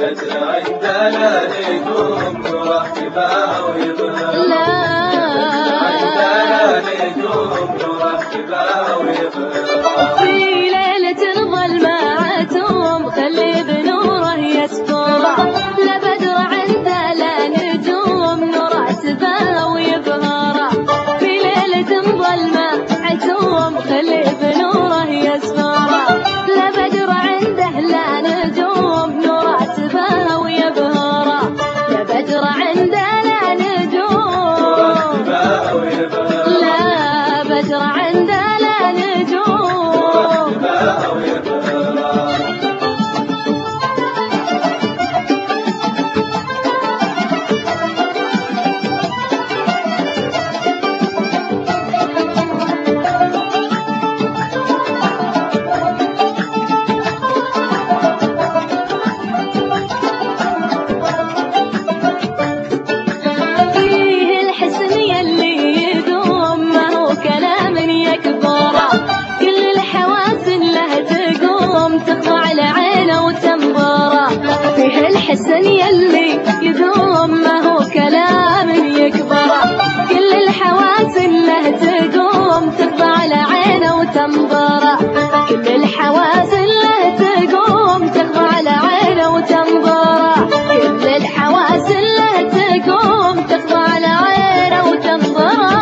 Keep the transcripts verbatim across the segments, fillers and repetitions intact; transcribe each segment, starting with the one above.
في ليلة الظلماتهم خلي بنوره يسطره، لا بدر عنده لا نجوم نوره تباه ويبهره. في ليلة الظلماتهم خلي بنوره يسطره، لا بدر عنده لا نجوم نوره تباه ويبهره. لا بدر عنده لا نجوم، لا بدر عنده لا نجوم. الحسن يلي يدوم ما هو كلام يكبره، كل الحواس له تقوم تخضع لعينه وتنظره. كل الحواس له تقوم تخضع لعينه وتنظره، كل الحواس له تقوم تخضع لعينه وتنظره.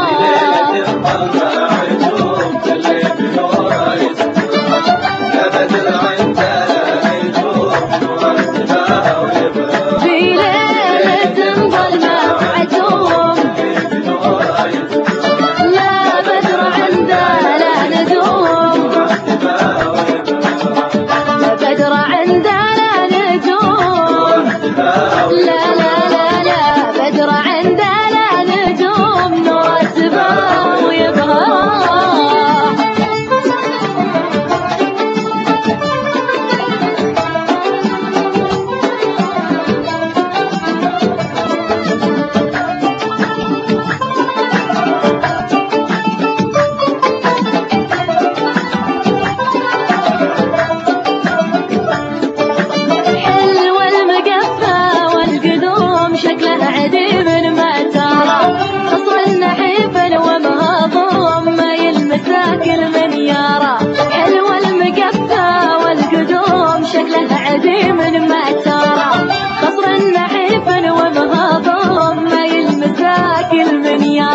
من ما ترى خصر النحيف ومهضوم ما يلمساك المنيار.